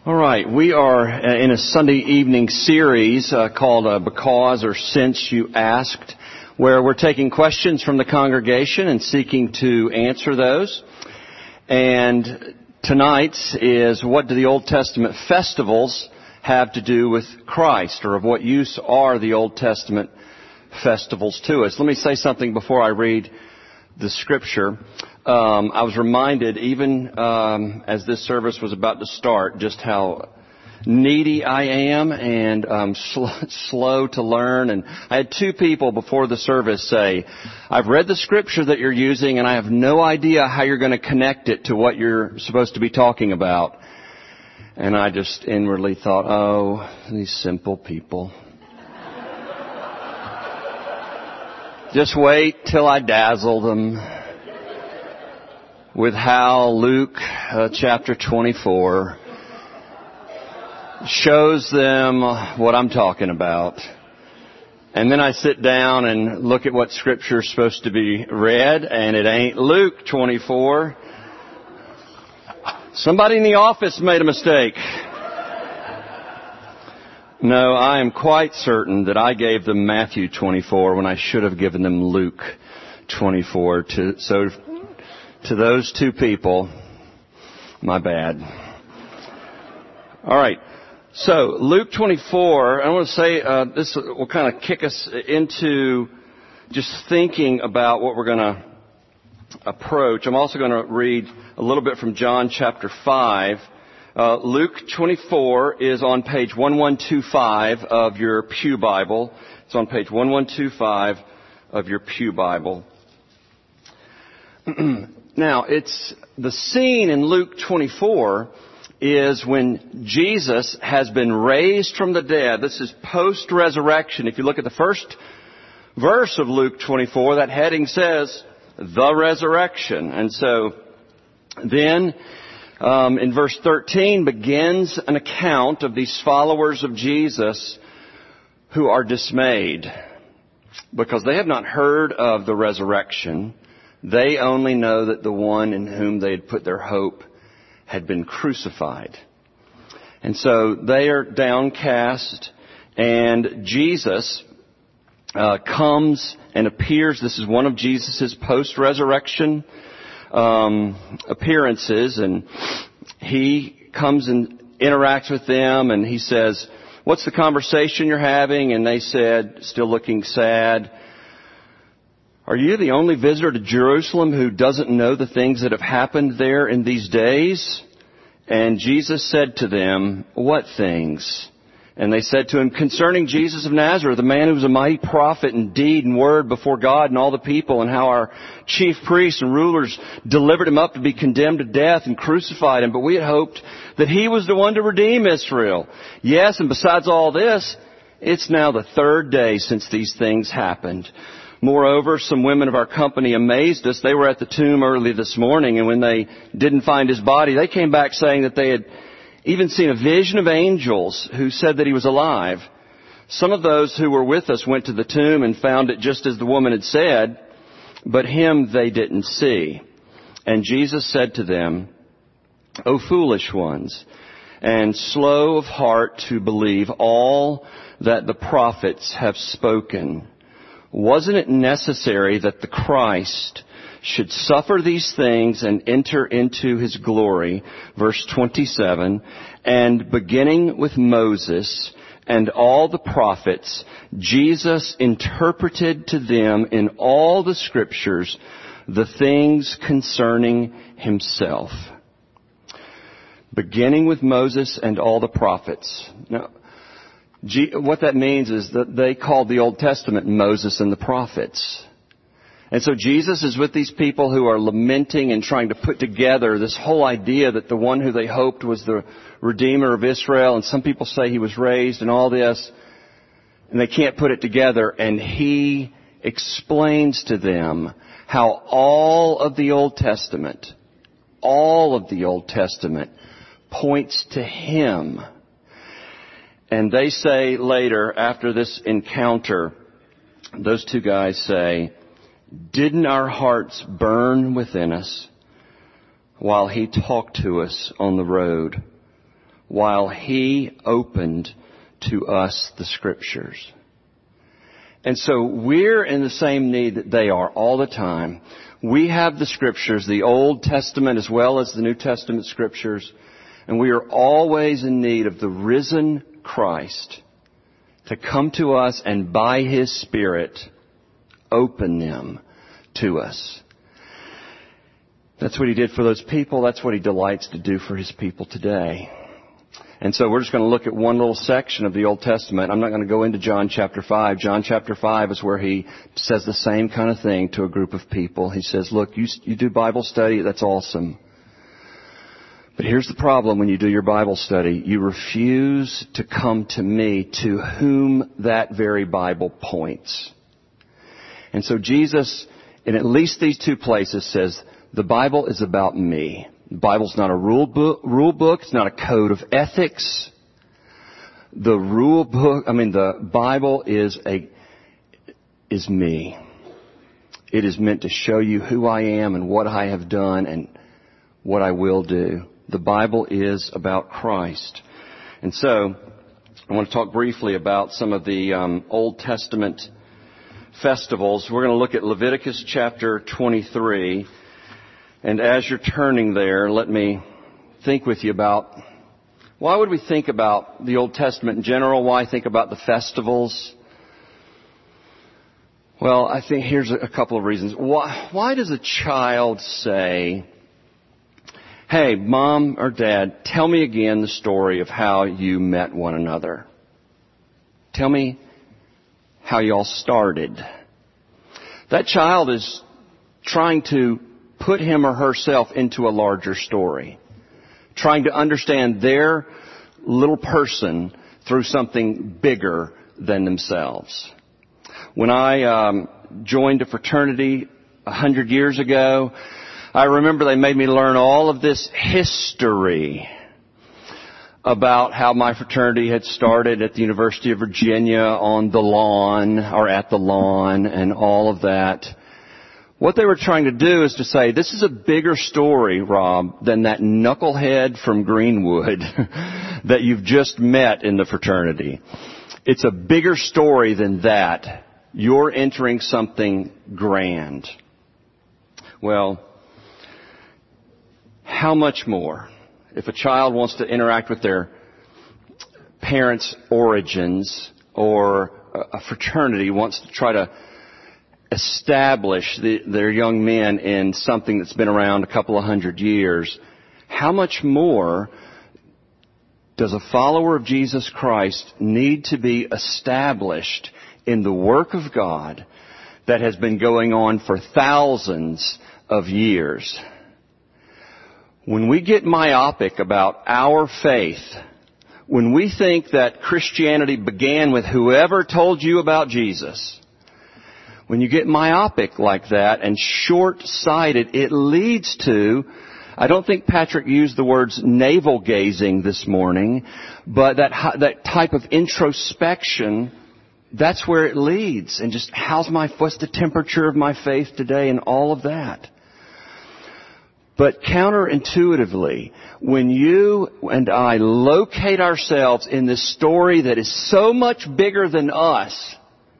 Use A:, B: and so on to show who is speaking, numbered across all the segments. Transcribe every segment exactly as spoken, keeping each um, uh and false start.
A: All right, we are in a Sunday evening series uh, called uh, Because or Since You Asked, where we're taking questions from the congregation and seeking to answer those. And tonight's is, what do the Old Testament festivals have to do with Christ, or of what use are the Old Testament festivals to us? Let me say something before I read the scripture. Um, I was reminded, even um, as this service was about to start, just how needy I am and um, sl- slow to learn. And I had two people before the service say, I've read the scripture that you're using and I have no idea how you're going to connect it to what you're supposed to be talking about. And I just inwardly thought, oh, these simple people. Just wait till I dazzle them with how Luke uh, chapter twenty-four shows them what I'm talking about. And then I sit down and look at what scripture is supposed to be read, and it ain't Luke twenty-four. Somebody in the office made a mistake. No, I am quite certain that I gave them Matthew twenty-four when I should have given them Luke twenty-four. To, so to those two people, my bad. All right. So Luke twenty-four, I want to say uh, this will kind of kick us into just thinking about what we're going to approach. I'm also going to read a little bit from John chapter five. Uh, Luke twenty-four is on page eleven twenty-five of your Pew Bible. It's on page eleven twenty-five of your Pew Bible. Now, it's the scene in Luke twenty-four is when Jesus has been raised from the dead. This is post-resurrection. If you look at the first verse of Luke twenty-four, that heading says, the resurrection. And so then Um, in verse thirteen begins an account of these followers of Jesus who are dismayed because they have not heard of the resurrection. They only know that the one in whom they had put their hope had been crucified. And so they are downcast, and Jesus uh, comes and appears. This is one of Jesus' post-resurrection Um, appearances, and he comes and interacts with them, and he says, what's the conversation you're having? And they said, still looking sad, are you the only visitor to Jerusalem who doesn't know the things that have happened there in these days? And Jesus said to them, what things? And they said to him, concerning Jesus of Nazareth, the man who was a mighty prophet in deed and word before God and all the people, and how our chief priests and rulers delivered him up to be condemned to death and crucified him. But we had hoped that he was the one to redeem Israel. Yes, and besides all this, it's now the third day since these things happened. Moreover, some women of our company amazed us. They were at the tomb early this morning, and when they didn't find his body, they came back saying that they had even seen a vision of angels who said that he was alive. Some of those who were with us went to the tomb and found it just as the woman had said, but him they didn't see. And Jesus said to them, O foolish ones, and slow of heart to believe all that the prophets have spoken. Wasn't it necessary that the Christ should suffer these things and enter into his glory? Verse twenty-seven, and beginning with Moses and all the prophets, Jesus interpreted to them in all the scriptures the things concerning himself. Beginning with Moses and all the prophets. Now, what that means is that they called the Old Testament Moses and the prophets. And so Jesus is with these people who are lamenting and trying to put together this whole idea that the one who they hoped was the Redeemer of Israel, and some people say he was raised and all this, and they can't put it together. And he explains to them how all of the Old Testament, all of the Old Testament points to him. And they say later, after this encounter, those two guys say, didn't our hearts burn within us while he talked to us on the road, while He opened to us the Scriptures. And so we're in the same need that they are all the time. We have the Scriptures, the Old Testament as well as the New Testament Scriptures, and we are always in need of the risen Christ to come to us and by His Spirit open them to us. That's what He did for those people. That's what He delights to do for His people today. And so we're just going to look at one little section of the Old Testament. I'm not going to go into John chapter five. John chapter five is where He says the same kind of thing to a group of people. He says, look, you, you do Bible study, that's awesome. But here's the problem when you do your Bible study. You refuse to come to me, to whom that very Bible points. And so Jesus, in at least these two places, says, the Bible is about me. The Bible's not a rule book, rule book. It's not a code of ethics. The rule book, I mean, the Bible is a, is me. It is meant to show you who I am and what I have done and what I will do. The Bible is about Christ. And so, I want to talk briefly about some of the um, Old Testament festivals. We're going to look at Leviticus chapter twenty-three. And as you're turning there, let me think with you about why would we think about the Old Testament in general? Why think about the festivals? Well, I think here's a couple of reasons. Why, why does a child say, hey, Mom or Dad, tell me again the story of how you met one another. Tell me how you all started. That child is trying to put him or herself into a larger story, trying to understand their little person through something bigger than themselves. When I um, joined a fraternity a hundred years ago, I remember they made me learn all of this history about how my fraternity had started at the University of Virginia on the lawn or at the lawn and all of that. What they were trying to do is to say, this is a bigger story, Rob, than that knucklehead from Greenwood that you've just met in the fraternity. It's a bigger story than that. You're entering something grand. Well, how much more? If a child wants to interact with their parents' origins, or a fraternity wants to try to establish the, their young men in something that's been around a couple of hundred years, how much more does a follower of Jesus Christ need to be established in the work of God that has been going on for thousands of years? When we get myopic about our faith, when we think that Christianity began with whoever told you about Jesus, when you get myopic like that and short-sighted, it leads to, I don't think Patrick used the words navel-gazing this morning, but that that type of introspection, that's where it leads. And just, how's my, what's the temperature of my faith today and all of that. But counterintuitively, when you and I locate ourselves in this story that is so much bigger than us,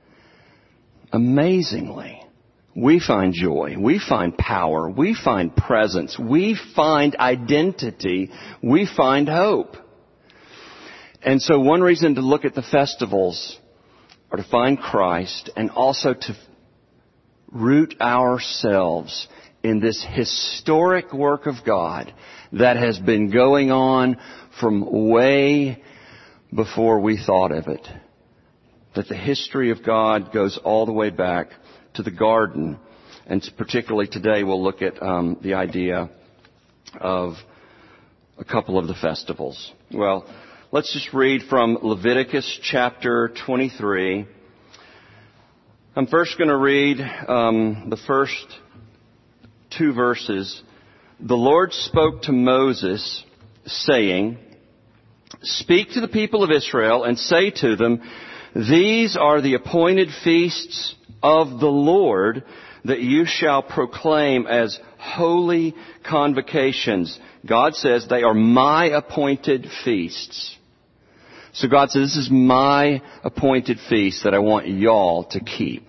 A: amazingly, we find joy, we find power, we find presence, we find identity, we find hope. And so one reason to look at the festivals are to find Christ and also to root ourselves in this historic work of God that has been going on from way before we thought of it. That the history of God goes all the way back to the garden. And particularly today we'll look at um, the idea of a couple of the festivals. Well, let's just read from Leviticus chapter twenty-three. I'm first going to read um, the first two verses. The Lord spoke to Moses, saying, "Speak to the people of Israel and say to them, these are the appointed feasts of the Lord that you shall proclaim as holy convocations. God says they are my appointed feasts. So God says, this is my appointed feast that I want y'all to keep.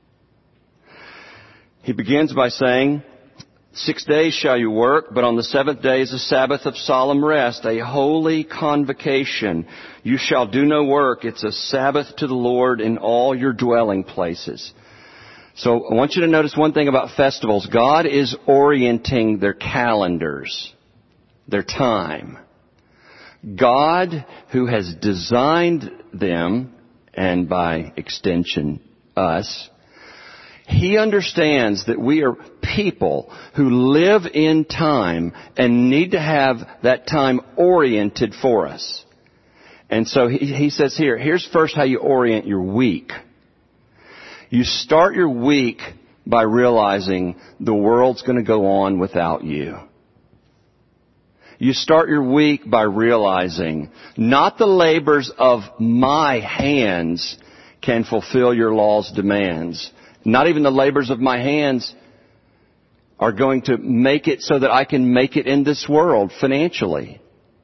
A: He begins by saying, six days shall you work, but on the seventh day is a Sabbath of solemn rest, a holy convocation. You shall do no work. It's a Sabbath to the Lord in all your dwelling places. So I want you to notice one thing about festivals. God is orienting their calendars, their time. God, who has designed them, and by extension us, He understands that we are people who live in time and need to have that time oriented for us. And so he, he says here, here's first how you orient your week. You start your week by realizing the world's going to go on without you. You start your week by realizing not the labors of my hands can fulfill your law's demands. Not even the labors of my hands are going to make it so that I can make it in this world financially.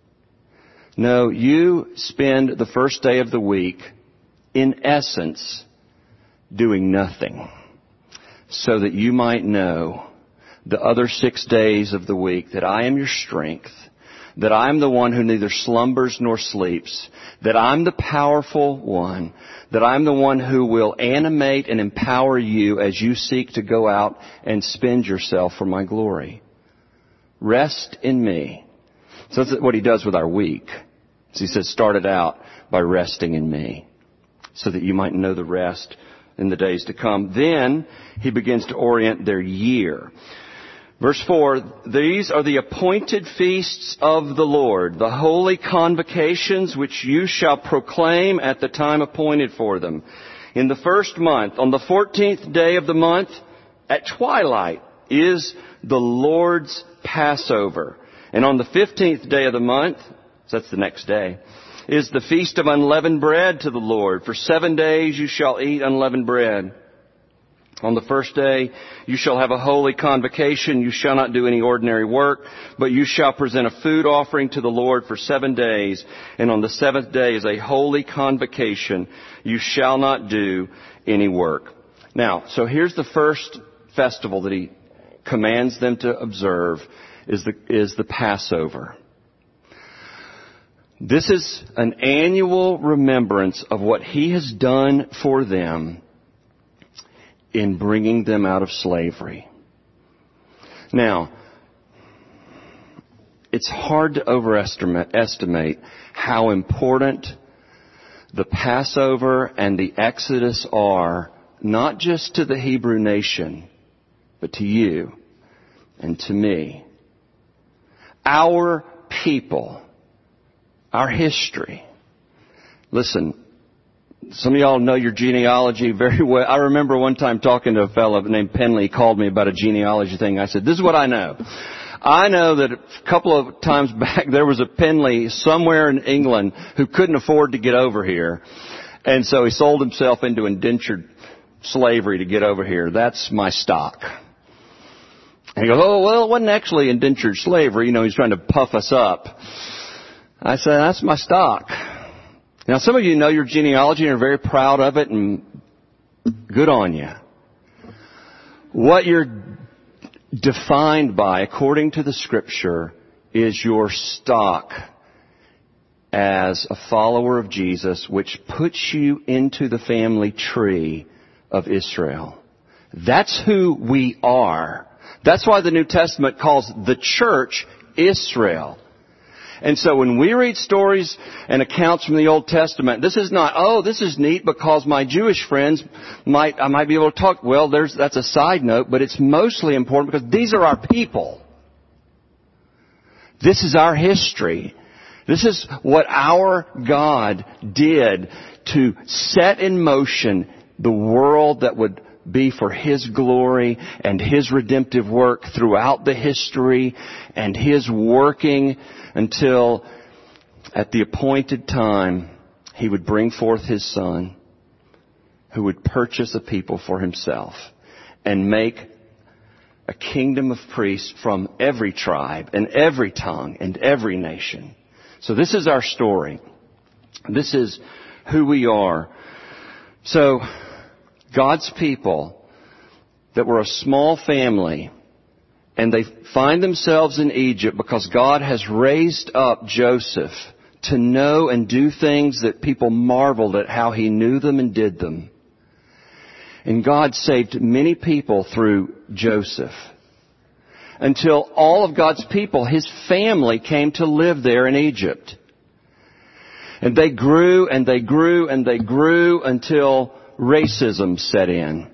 A: No, you spend the first day of the week, in essence, doing nothing, so that you might know the other six days of the week that I am your strength, that I am the one who neither slumbers nor sleeps, that I'm the powerful one, that I'm the one who will animate and empower you as you seek to go out and spend yourself for my glory. Rest in me. So that's what he does with our week. So he says, start it out by resting in me, so that you might know the rest in the days to come. Then he begins to orient their year. Verse four, these are the appointed feasts of the Lord, the holy convocations which you shall proclaim at the time appointed for them. In the first month, on the fourteenth day of the month, at twilight, is the Lord's Passover. And on the fifteenth day of the month, so that's the next day, is the feast of unleavened bread to the Lord. For seven days you shall eat unleavened bread. On the first day, you shall have a holy convocation. You shall not do any ordinary work, but you shall present a food offering to the Lord for seven days. And on the seventh day is a holy convocation. You shall not do any work. Now, so here's the first festival that he commands them to observe is the, is the Passover. This is an annual remembrance of what he has done for them in bringing them out of slavery. Now, it's hard to overestimate estimate how important the Passover and the Exodus are, not just to the Hebrew nation, but to you and to me. Our people, our history. Listen, some of y'all know your genealogy very well. I remember one time talking to a fellow named Penley. He called me about a genealogy thing. I said, this is what I know. I know that a couple of times back there was a Penley somewhere in England who couldn't afford to get over here. And so he sold himself into indentured slavery to get over here. That's my stock. And he goes, oh, well, it wasn't actually indentured slavery. You know, he's trying to puff us up. I said, that's my stock. Now, some of you know your genealogy and are very proud of it, and good on you. What you're defined by, according to the Scripture, is your stock as a follower of Jesus, which puts you into the family tree of Israel. That's who we are. That's why the New Testament calls the church Israel. And so when we read stories and accounts from the Old Testament, this is not, oh, this is neat because my Jewish friends might, I might be able to talk. Well, there's, that's a side note, but it's mostly important because these are our people. This is our history. This is what our God did to set in motion the world that would be for His glory and His redemptive work throughout the history, and His working until at the appointed time He would bring forth His Son, who would purchase a people for Himself. and make a kingdom of priests from every tribe and every tongue and every nation. So this is our story. This is who we are. So God's people that were a small family, and they find themselves in Egypt because God has raised up Joseph to know and do things that people marveled at how he knew them and did them. And God saved many people through Joseph. Until all of God's people, his family, came to live there in Egypt. And they grew and they grew and they grew until racism set in.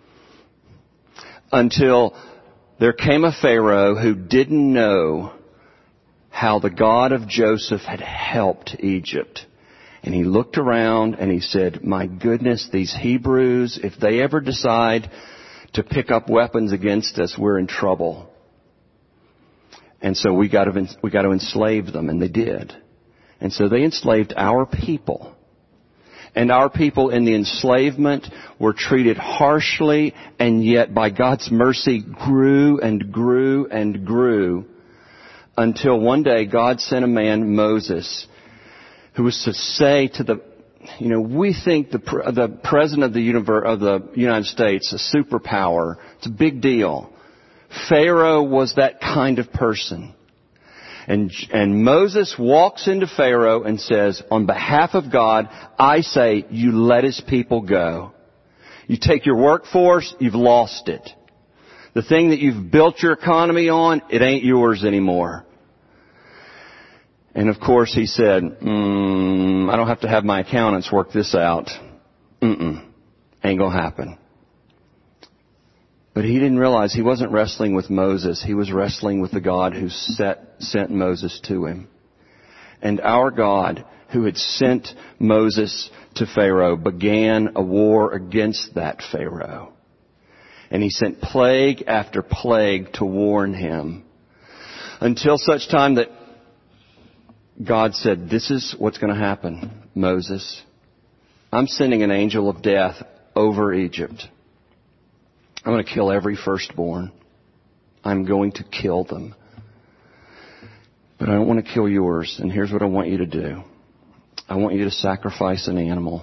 A: Until there came a Pharaoh who didn't know how the God of Joseph had helped Egypt. And he looked around and he said, my goodness, these Hebrews, if they ever decide to pick up weapons against us, we're in trouble. And so we got to, we got to enslave them. And they did. And so they enslaved our people. And our people in the enslavement were treated harshly, and yet by God's mercy grew and grew and grew until one day God sent a man, Moses, who was to say to the, you know, we think the the president of the universe, of the United States, a superpower, it's a big deal. Pharaoh was that kind of person. And, and Moses walks into Pharaoh and says, on behalf of God, I say, you let his people go. You take your workforce, you've lost it. The thing that you've built your economy on, it ain't yours anymore. And of course he said, mm, I don't have to have my accountants work this out. Mm-mm. Ain't gonna happen. But he didn't realize he wasn't wrestling with Moses. He was wrestling with the God who set, sent Moses to him. And our God, who had sent Moses to Pharaoh, began a war against that Pharaoh. And he sent plague after plague to warn him. Until such time that God said, this is what's going to happen, Moses. I'm sending an angel of death over Egypt. I'm going to kill every firstborn. I'm going to kill them. But I don't want to kill yours. And here's what I want you to do. I want you to sacrifice an animal.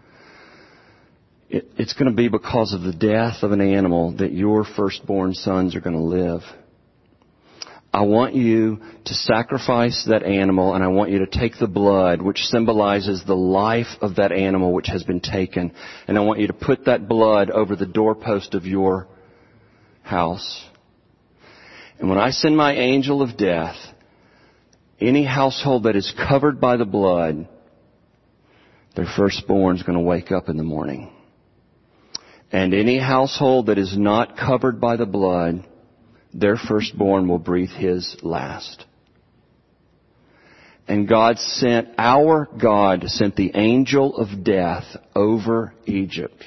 A: It, it's going to be because of the death of an animal that your firstborn sons are going to live. I want you to sacrifice that animal, and I want you to take the blood, which symbolizes the life of that animal which has been taken, and I want you to put that blood over the doorpost of your house. And when I send my angel of death, any household that is covered by the blood, their firstborn is going to wake up in the morning. And any household that is not covered by the blood, their firstborn will breathe his last. And God sent, our God sent the angel of death over Egypt.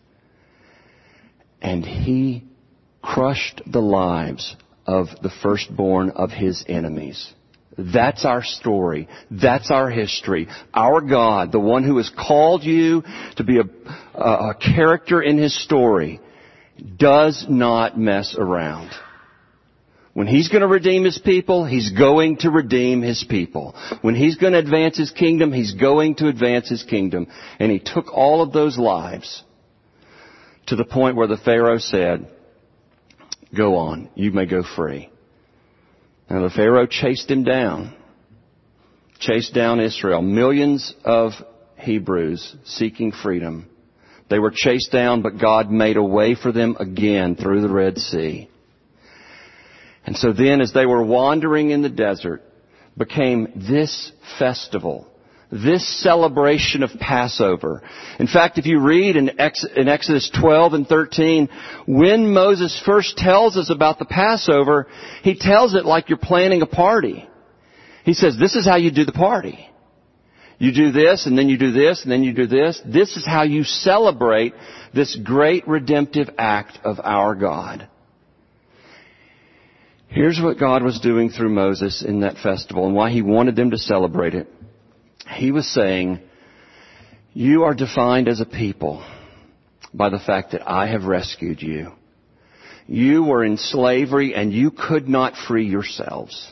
A: And he crushed the lives of the firstborn of his enemies. That's our story. That's our history. Our God, the one who has called you to be a, a character in his story, does not mess around. When he's going to redeem his people, he's going to redeem his people. When he's going to advance his kingdom, he's going to advance his kingdom. And he took all of those lives to the point where the Pharaoh said, go on, you may go free. Now the Pharaoh chased him down, chased down Israel, millions of Hebrews seeking freedom. They were chased down, but God made a way for them again through the Red Sea. And so then, as they were wandering in the desert, became this festival, this celebration of Passover. In fact, if you read in Exodus twelve and thirteen, when Moses first tells us about the Passover, he tells it like you're planning a party. He says, this is how you do the party. You do this, and then you do this, and then you do this. This is how you celebrate this great redemptive act of our God. Here's what God was doing through Moses in that festival and why he wanted them to celebrate it. He was saying, you are defined as a people by the fact that I have rescued you. You were in slavery and you could not free yourselves.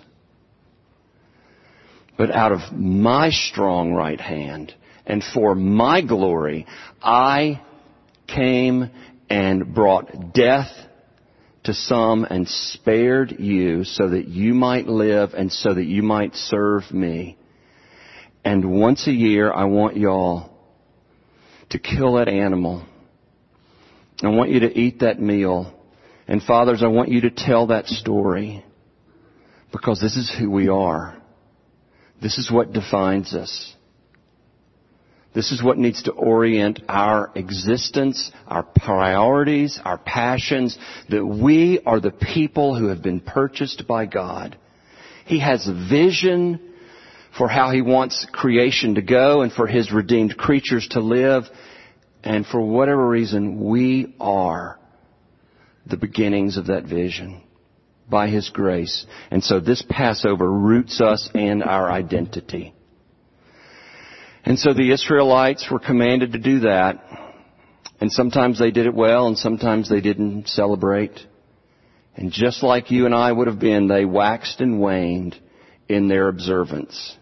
A: But out of my strong right hand and for my glory, I came and brought death to some and spared you so that you might live and so that you might serve me. And once a year, I want y'all to kill that animal. I want you to eat that meal. And fathers, I want you to tell that story. Because this is who we are. This is what defines us. This is what needs to orient our existence, our priorities, our passions, that we are the people who have been purchased by God. He has a vision for how He wants creation to go and for His redeemed creatures to live. And for whatever reason, we are the beginnings of that vision by His grace. And so this Passover roots us and our identity. And so the Israelites were commanded to do that. And sometimes they did it well and sometimes they didn't celebrate. And just like you and I would have been, they waxed and waned in their observance.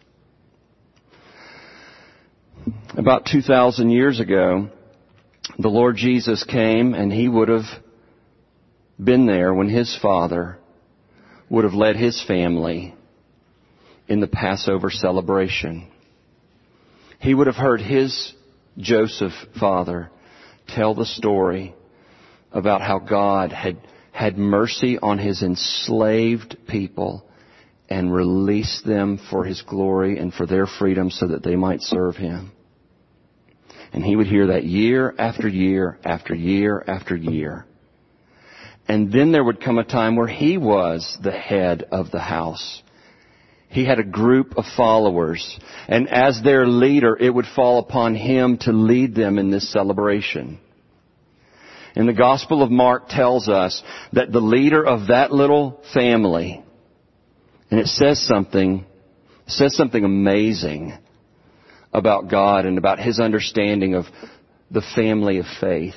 A: About two thousand years ago, the Lord Jesus came and He would have been there when His Father would have led His family in the Passover celebration. He would have heard his Joseph father tell the story about how God had had mercy on His enslaved people and released them for His glory and for their freedom so that they might serve Him. And he would hear that year after year after year after year. And then there would come a time where he was the head of the house. He had a group of followers, and as their leader, it would fall upon him to lead them in this celebration. And the Gospel of Mark tells us that the leader of that little family, and it says something, it says something amazing about God and about His understanding of the family of faith.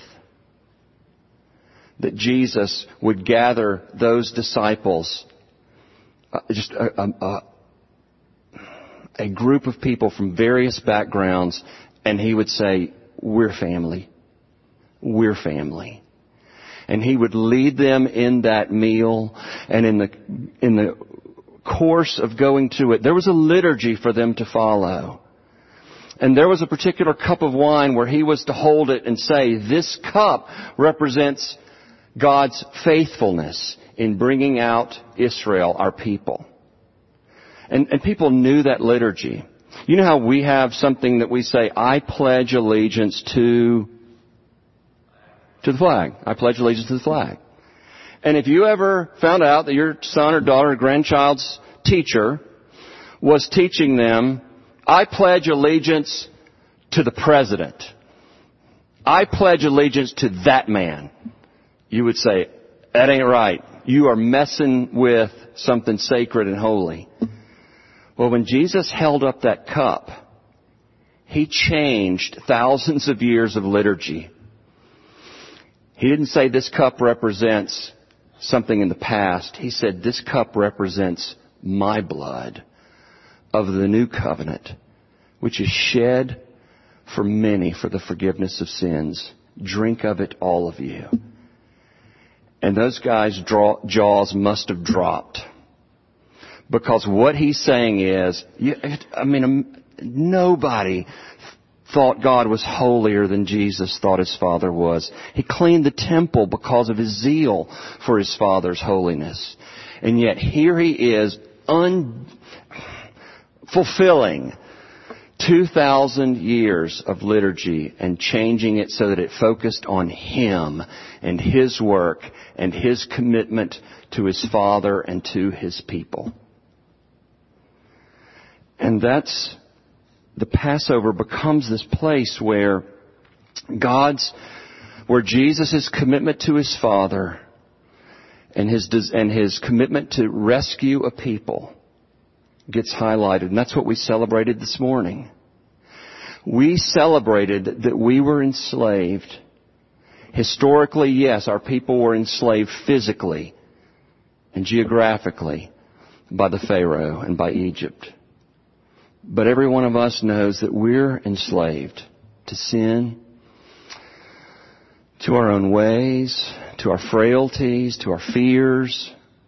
A: That Jesus would gather those disciples, uh, just a, a, a a group of people from various backgrounds, and He would say, we're family. We're family. And He would lead them in that meal, and in the in the course of going to it, there was a liturgy for them to follow. And there was a particular cup of wine where He was to hold it and say, this cup represents God's faithfulness in bringing out Israel, our people. And, and people knew that liturgy. You know how we have something that we say, I pledge allegiance to, to the flag. I pledge allegiance to the flag. And if you ever found out that your son or daughter or grandchild's teacher was teaching them, I pledge allegiance to the president. I pledge allegiance to that man. You would say, that ain't right. You are messing with something sacred and holy. Well, when Jesus held up that cup, He changed thousands of years of liturgy. He didn't say this cup represents something in the past. He said this cup represents my blood of the new covenant, which is shed for many for the forgiveness of sins. Drink of it, all of you. And those guys' draw, jaws must have dropped. Because what He's saying is, you, I mean, nobody thought God was holier than Jesus thought His Father was. He cleaned the temple because of His zeal for His Father's holiness. And yet here He is un, fulfilling two thousand years of liturgy and changing it so that it focused on Him and His work and His commitment to His Father and to His people. And that's, the Passover becomes this place where God's, where Jesus' commitment to His Father and His, and His commitment to rescue a people gets highlighted. And that's what we celebrated this morning. We celebrated that we were enslaved. Historically, yes, our people were enslaved physically and geographically by the Pharaoh and by Egypt. But every one of us knows that we're enslaved to sin, to our own ways, to our frailties, to our fears.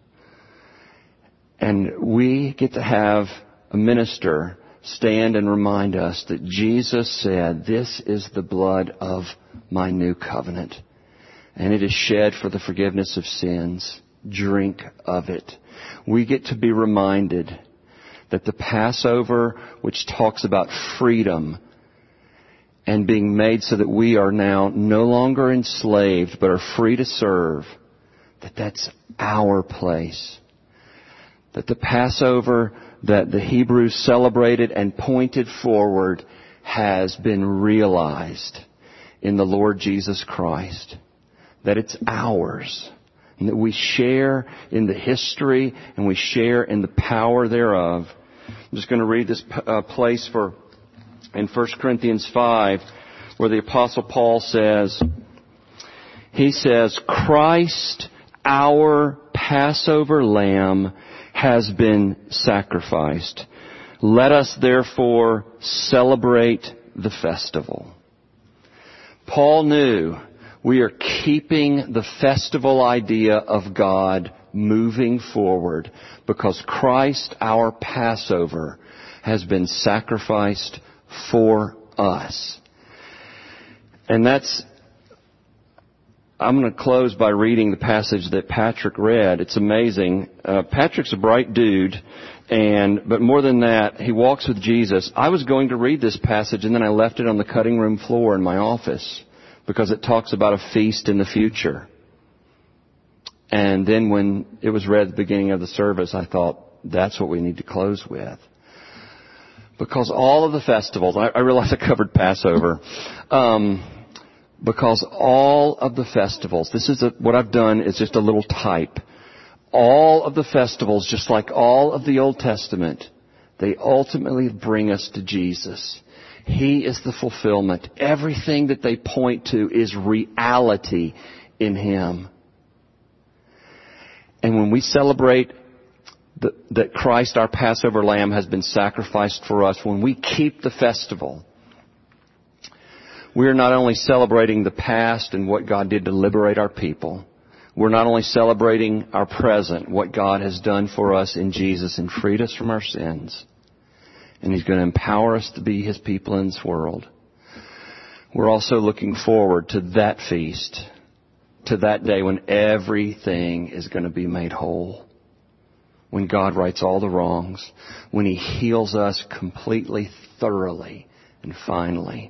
A: And we get to have a minister stand and remind us that Jesus said, "This is the blood of my new covenant, and it is shed for the forgiveness of sins. Drink of it." We get to be reminded that the Passover, which talks about freedom and being made so that we are now no longer enslaved but are free to serve, that that's our place. That the Passover that the Hebrews celebrated and pointed forward has been realized in the Lord Jesus Christ. That it's ours. And that we share in the history and we share in the power thereof. I'm just going to read this uh, place for in First Corinthians five, where the Apostle Paul says, he says, "Christ, our Passover lamb, has been sacrificed. Let us therefore celebrate the festival." Paul knew we are keeping the festival idea of God moving forward because Christ, our Passover, has been sacrificed for us. And that's, I'm going to close by reading the passage that Patrick read. It's amazing. Uh, Patrick's a bright dude, and but more than that, he walks with Jesus. I was going to read this passage, and then I left it on the cutting room floor in my office because it talks about a feast in the future. And then when it was read at the beginning of the service, I thought, that's what we need to close with. Because all of the festivals, I, I realize I covered Passover, um, because all of the festivals, this is a, what I've done is just a little type. All of the festivals, just like all of the Old Testament, they ultimately bring us to Jesus. He is the fulfillment. Everything that they point to is reality in Him. And when we celebrate the, that Christ, our Passover lamb, has been sacrificed for us, when we keep the festival, we are not only celebrating the past and what God did to liberate our people. We're not only celebrating our present, what God has done for us in Jesus and freed us from our sins. And He's going to empower us to be His people in this world. We're also looking forward to that feast, to that day when everything is going to be made whole. When God rights all the wrongs. When He heals us completely, thoroughly, and finally.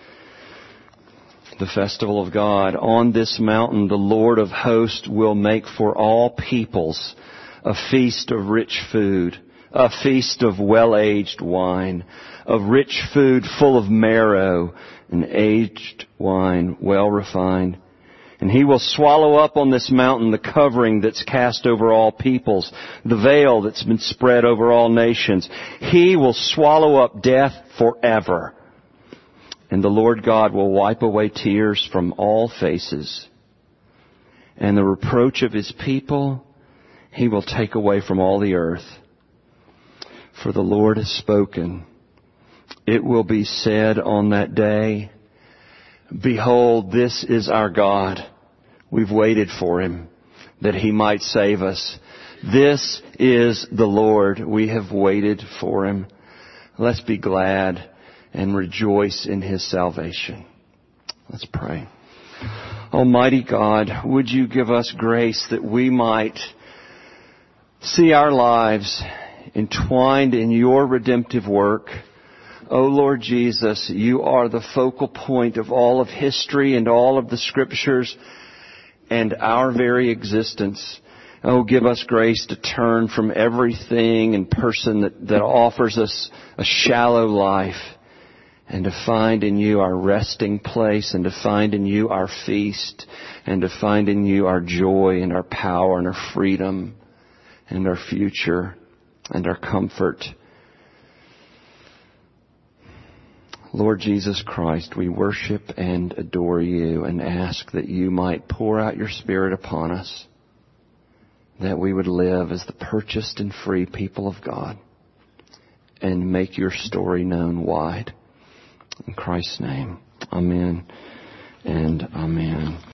A: The festival of God. On this mountain, the Lord of hosts will make for all peoples a feast of rich food, a feast of well-aged wine, of rich food full of marrow, and aged wine well refined. And He will swallow up on this mountain the covering that's cast over all peoples, the veil that's been spread over all nations. He will swallow up death forever. And the Lord God will wipe away tears from all faces. And the reproach of His people He will take away from all the earth. For the Lord has spoken. It will be said on that day, "Behold, this is our God. We've waited for Him, that He might save us. This is the Lord. We have waited for Him. Let's be glad and rejoice in His salvation." Let's pray. Almighty God, would You give us grace that we might see our lives entwined in Your redemptive work. O Lord Jesus, You are the focal point of all of history and all of the Scriptures and our very existence. Oh, give us grace to turn from everything and person that, that offers us a shallow life, and to find in You our resting place, and to find in You our feast, and to find in You our joy and our power and our freedom and our future and our comfort. Lord Jesus Christ, we worship and adore you and ask that you might pour out your Spirit upon us, that we would live as the purchased and free people of God and make your story known wide. In Christ's name, amen and amen.